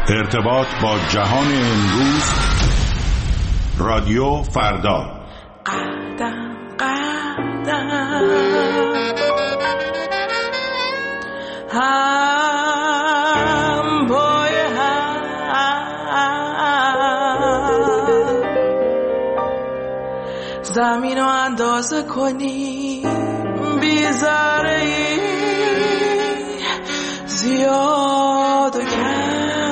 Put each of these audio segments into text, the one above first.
ارتباط با جهان امروز، رادیو فردا. قدم قدم هم پای هم، زمین رو اندازه کنیم بی ذره‌ای زیاد و کم.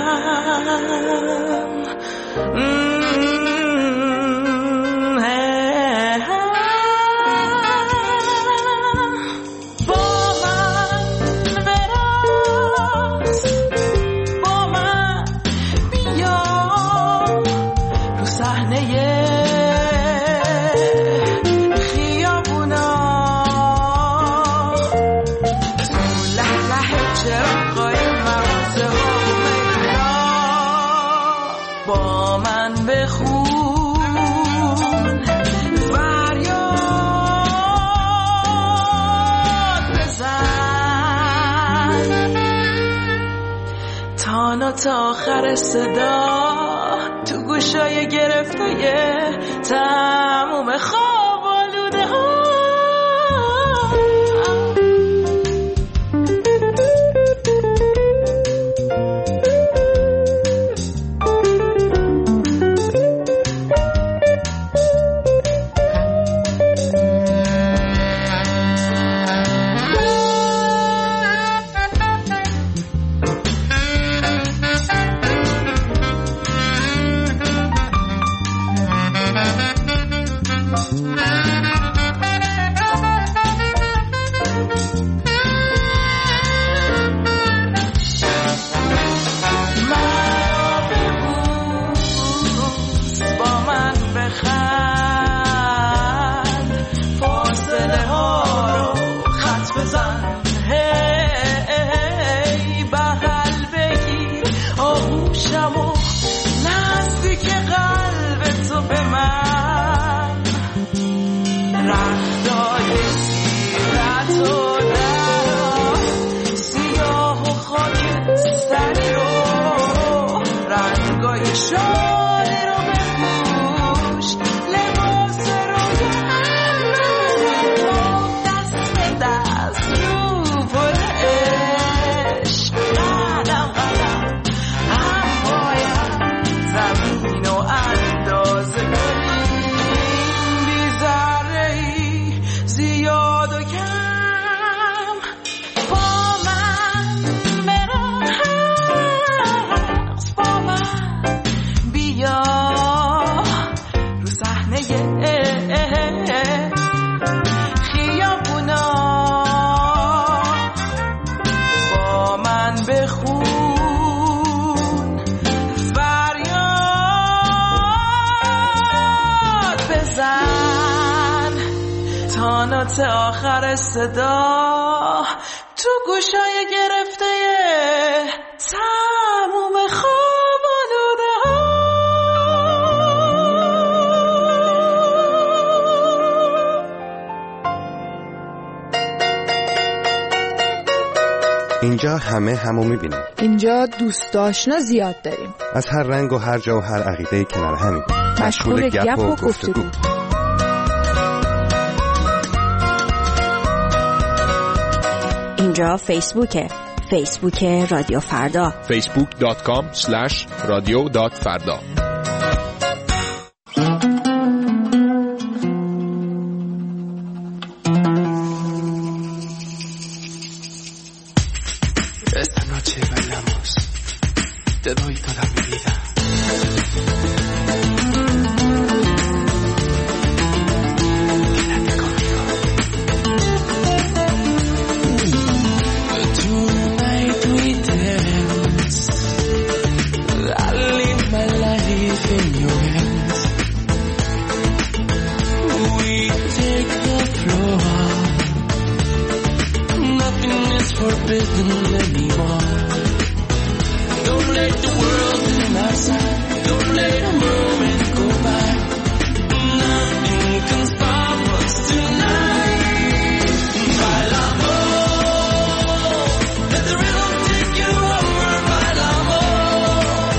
تا آخر صدا تو گوشای گرفته تموم خواب آلوده ها. آخر صدا تو گوشای گرفته تموم خواب آلوده ها. اینجا همو میبینیم. اینجا دوست آشنا زیاد داریم. از هر رنگ و هر جا و هر عقیده کنار همیم. مشغول گپ و گفتگو. اینجا فیسبوک رادیو فردا. facebook.com/radio.farda. Esta noche bailamos, te doy toda mi vida. Forbidden anymore. Don't let the world in our side. Don't let a moment go by. Nothing can stop us tonight. Bailamos, let the rhythm take you over. Bailamos,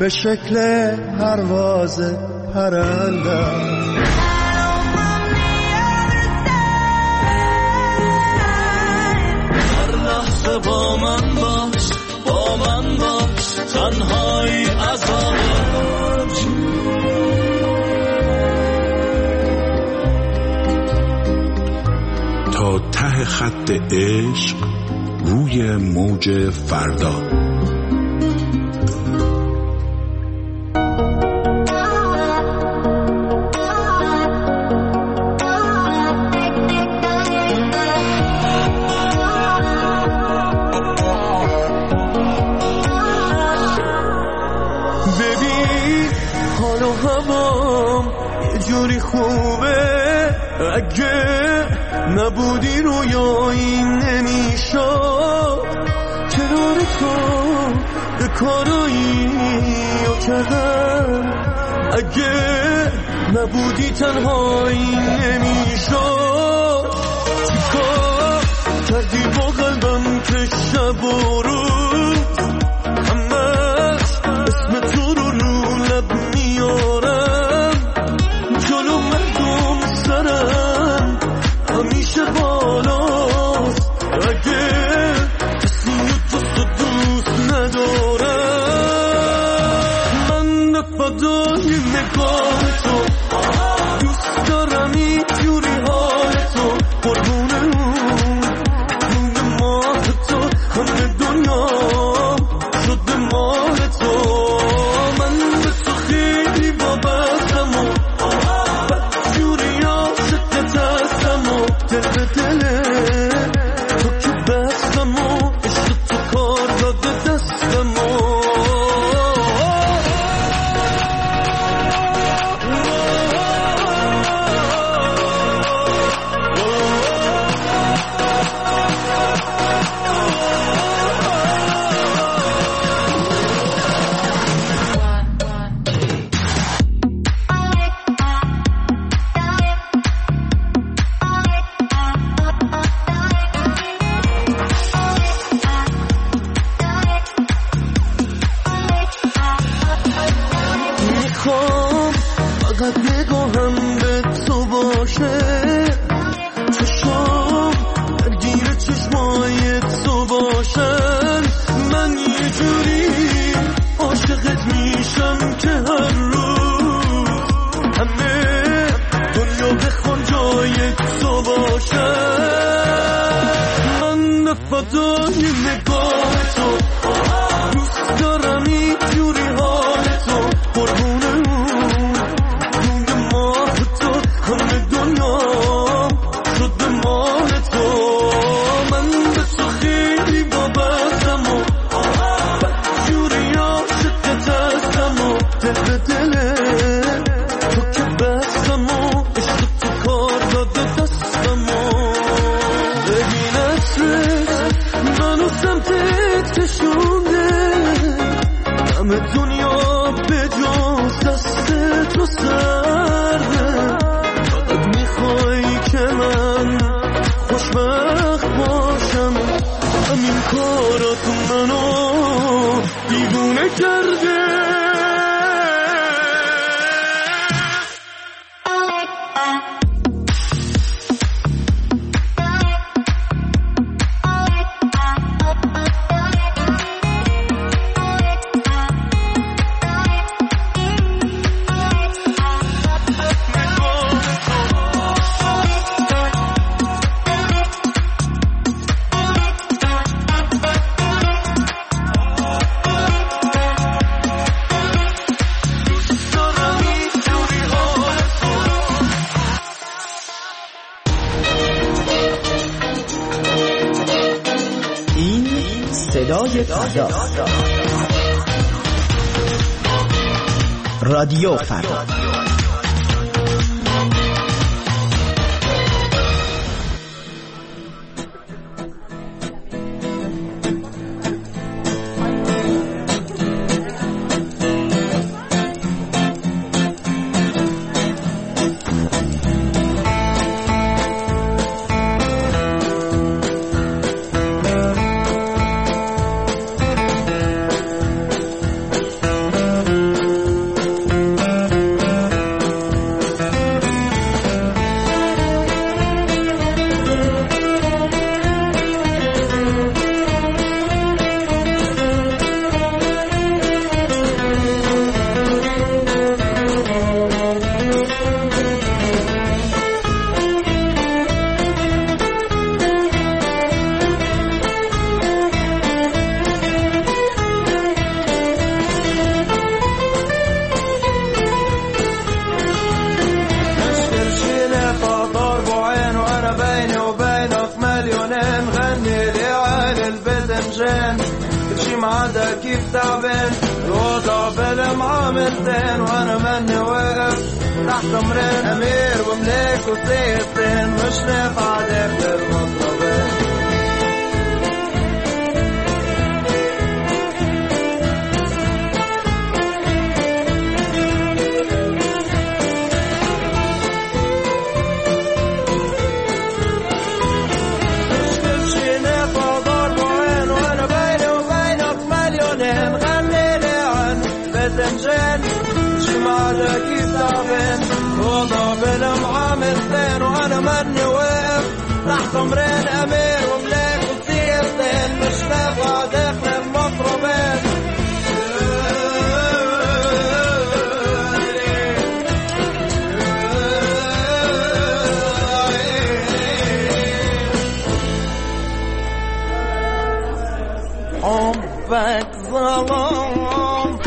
شکل پرواز پرندم. هر لحظه با من باش، با من باش، تنهایی عذاب. تا ته خط عشق روی موج فردا. ببین حال و هوام یه جوری خوبه، اگه نبودی رویایی نمیشد. کنار تو به کارایی رو کردم، اگه نبودی تنهایی نمیشد. چیکار کردی با قلبم که شب و روز همش اسم تو رو لب میارم. جلو مردم سرم همیشه بالاست، اگه کسی تو دوست ندارم. من نفدای نگاه تو، دوست دارم این جوری حال تو. قربون اون ماه تو، همه دنیا شده مال تو. من به تو خیلی وابستم و بدجوری عاشقت هستم و دل به دله تو که بستم و عشق تو کار داده دستم و میخوام فقط نگاهم به تو باشه، چشام درگیر چشمای تو باشن. من یه جوری عاشقت میشم که هر روز همه دنیا بخوان جای تو باشن. من نفدای نگاه تو، دوست دارم این جوری حال تو. قربون اون ماه تو، همه دنیا شده مال تو. من به تو خیلی وابستم و بدجوری عاشقت هستم و دل به دله تو که بستم و عشق تو کار داده دستم و ببین عطرت منو سمتت کشونده. همه دنیا به جز دست تو سرده، فقط میخوای که من خوشبخت باشم. همین کارات منو دیوونه کرده. صدای فردا، رادیو فردا. عادة كيف تعبان الوضع بالمعاملتين وانا مني واقف تحت امرين امير وملك وسيطين مش نافع داخل المطربين جمعة كيف تعبان وضع بالمعاملتين وانا مني واقف تحت امرين امير وملاك وسيرتين مش نافع داخل المطربين حبك ظلام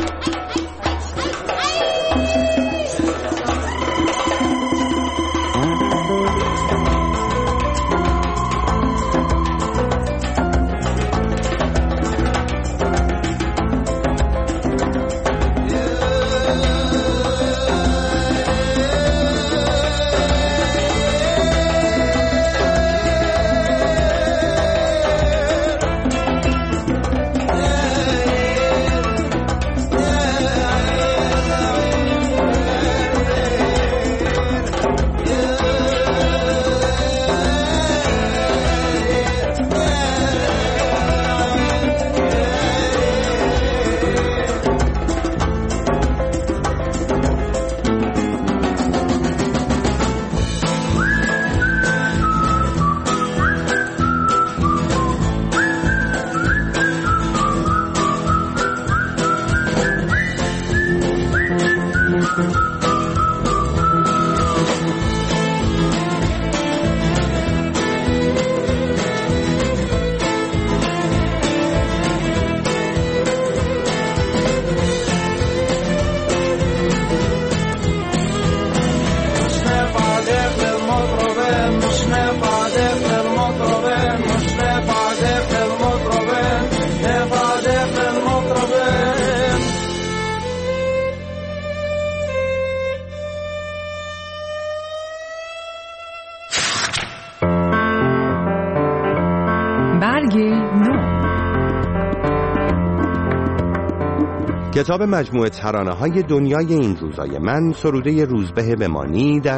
کتاب مجموعه ترانه‌های دنیای این روزای من سروده روزبه بمانی در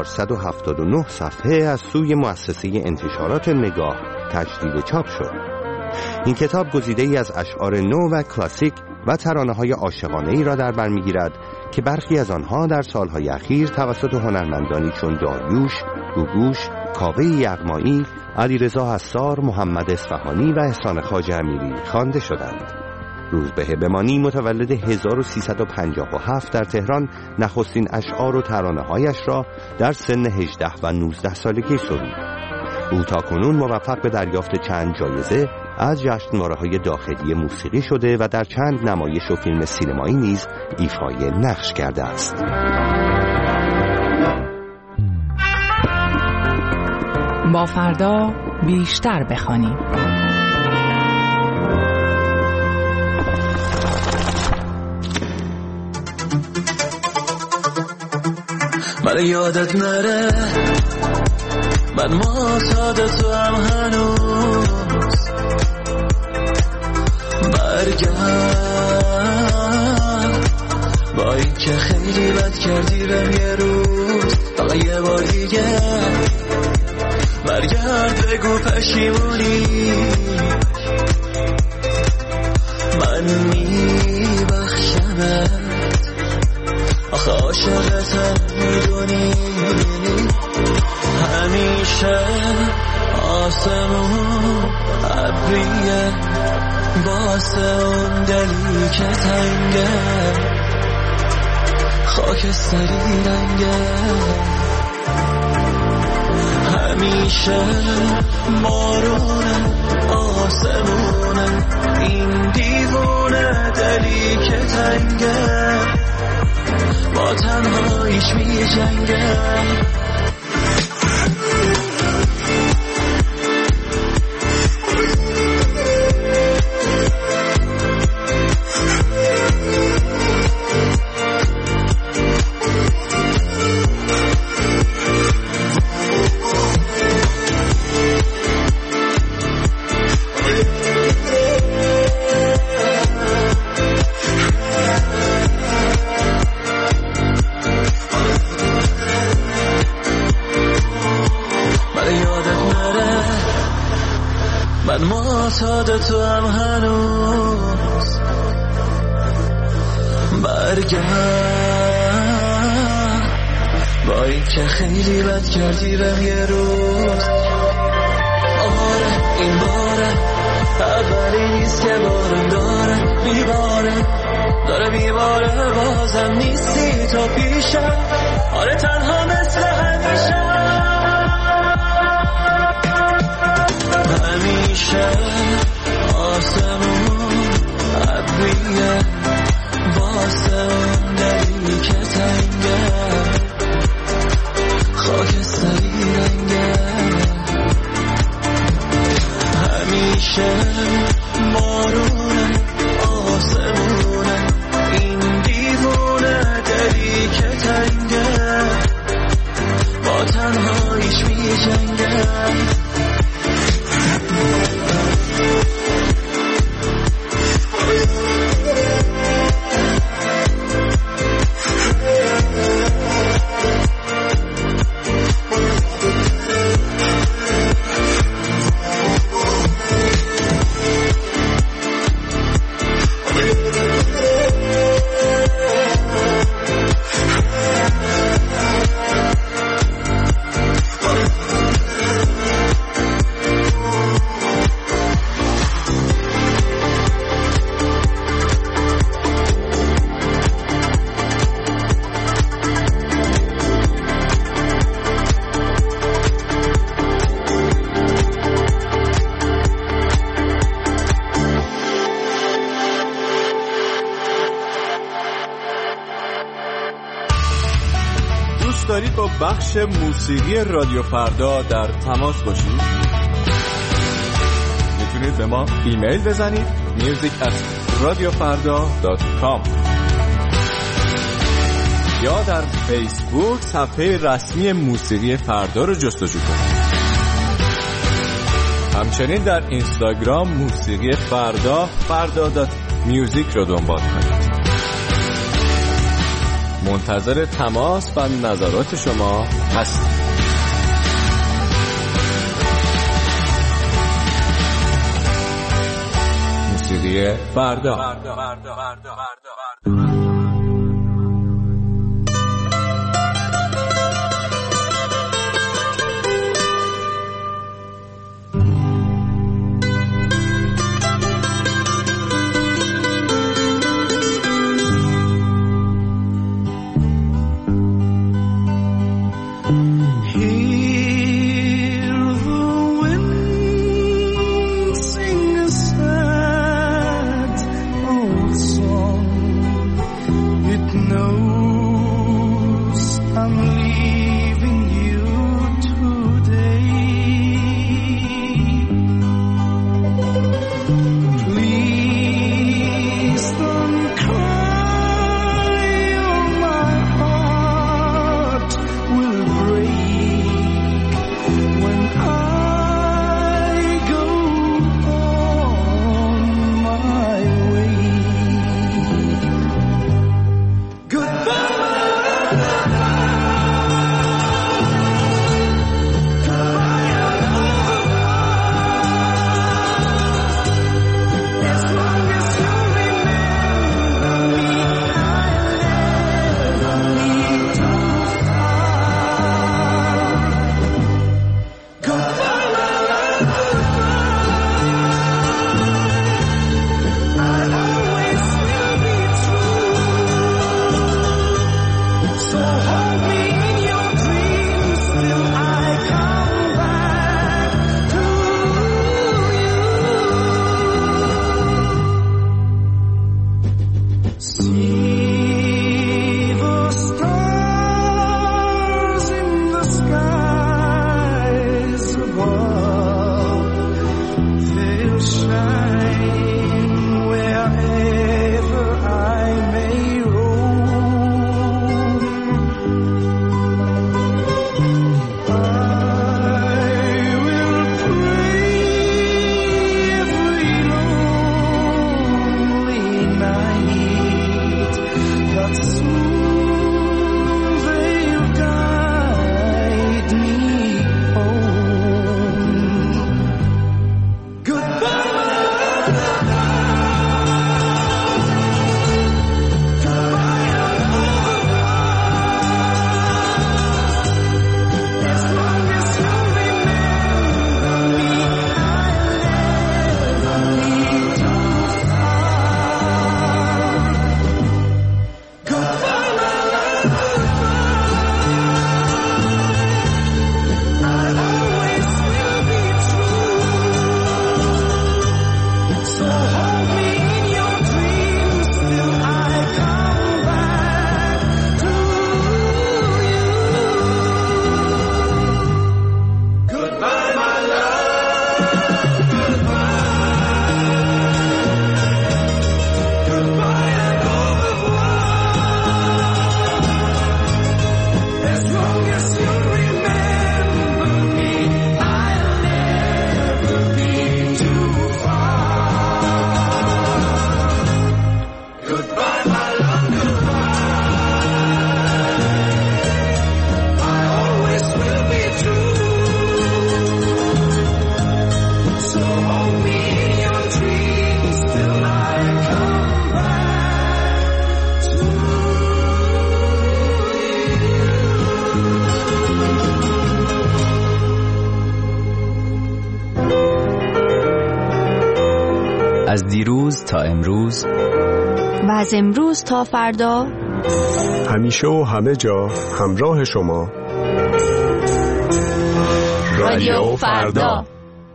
479 صفحه از سوی مؤسسه انتشارات نگاه تجدید چاپ شد. این کتاب گزیده‌ای از اشعار نو و کلاسیک و ترانه‌های عاشقانه‌ای را در بر می‌گیرد که برخی از آنها در سالهای اخیر توسط هنرمندانی چون داریوش، گوگوش، کاوه یغمایی، علیرضا حسار، محمد اصفهانی و احسان خواجه امیری خوانده شدند. روزبه بمانی متولد 1357 در تهران نخستین اشعار و ترانه‌هایش را در سن 18 و 19 سالگی سرود. او تاکنون موفق به دریافت چند جایزه از جشنواره‌های داخلی موسیقی شده و در چند نمایش و فیلم سینمایی نیز ایفای نقش کرده است. با فردا بیشتر بخوانیم. من یادت نره من معتاد تو هم هنوز برگرد با این که خیلی بد کردی بهم یه روز فقط یه بار دیگه برگرد بگو پشیمونی من میبخشمت آخه عاشقتم میدونی همیشه آسمون ابریه واسه اون دلی که تنگه خاکستری رنگه همیشه بارونه آسمونه این دیوونه دلی که تنگه با تنهاییش می جنگه من معتاد تو هم هنوز برگرد، با این که خیلی بد کردی بهم یه روز. آره این باره اولی نیست که بارم داره میباره بازم نیستی تو پیشم. آره تنها مثل همیشه آسمون ابریه واسه اون دلی که تنگه خاکستری رنگه. همیشه بارونه آسمونه این دیوونه دلی که تنگه با تنهاییش می جنگه. دارید با بخش موسیقی رادیو فردا در تماس باشید؟ میتونید به ما ایمیل بزنید music@radiofarda.com یا در فیسبوک صفحه رسمی موسیقی فردا رو جستجو کنید. همچنین در اینستاگرام موسیقی فردا.music رو دنبال کنید. منتظر تماس و نظرات شما هستیم. موسیقی فردا. Sing a sad old song. از دیروز تا امروز و از امروز تا فردا، همیشه و همه جا همراه شما رادیو فردا.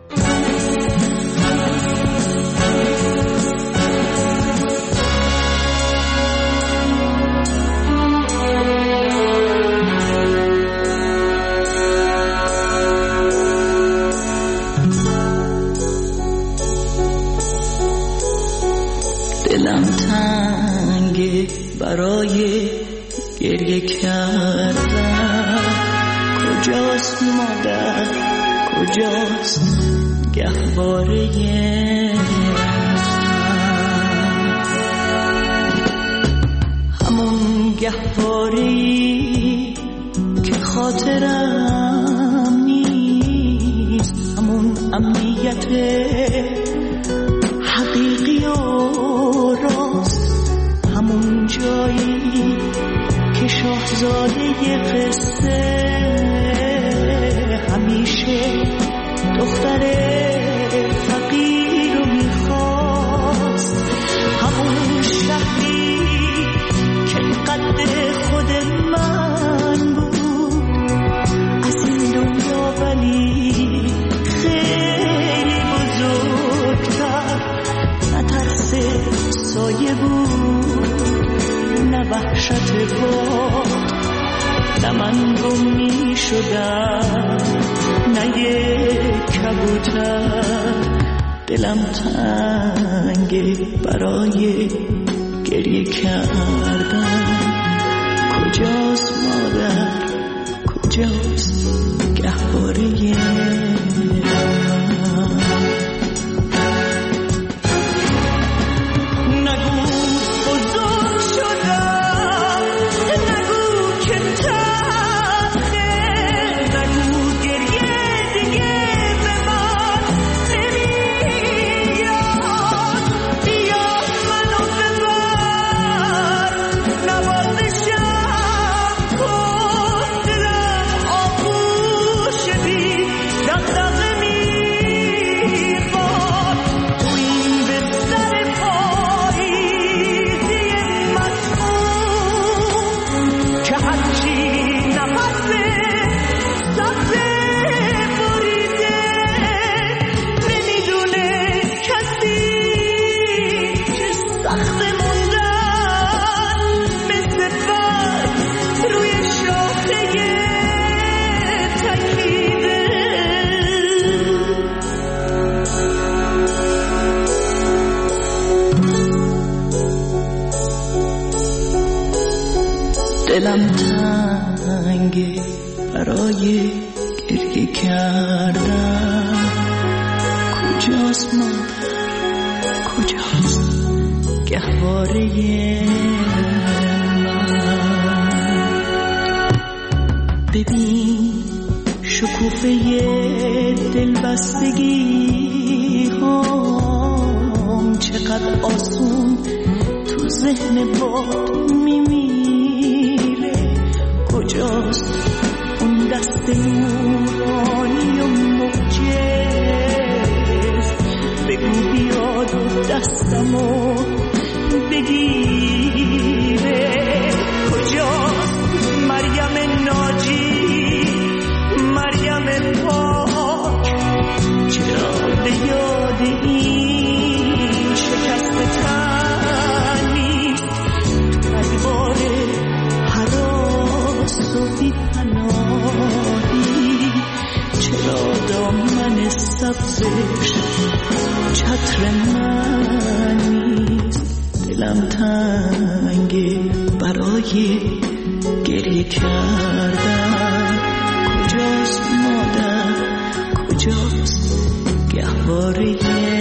دلم تنگه برای گریه کردن، کجاست مادر، کجاست گهواره همون گهواره‌ای که خاطرم نیست، همون امنیت حقیقی و راست، همون جایی که شاهزاده قصه همیشه دختر فقیر رو میخواست، همون شهری که قد خود من بود، از این دنیا ولی خیلی بزرگتر، نه ترس سایه بود، نه وحشت باد، نه من گم می شدم، نه یک کبوتر. دلم تنگه برای گریه کردن، کجاست مادر، کجاست گهواره دلم تنگه برای گریه کردن، کجاست مادر، کجاست گهواره من. ببین شکوفه دلبستگی هم چقدر آسون تو ذهن باد میمیره، کجاست اون دست نورانی و معجز، بگو بیاد و دستمو بگیره، کجاست مریم ناجی، مریم پاک، چرا به یاد این شکست تن نیست، تو ادوار هراس و بی پناهی، چرا دامن سبز نوازش چتر من نیست، دلم تنگه برای گریه کردن. کجاست مادر، کجاست گهواره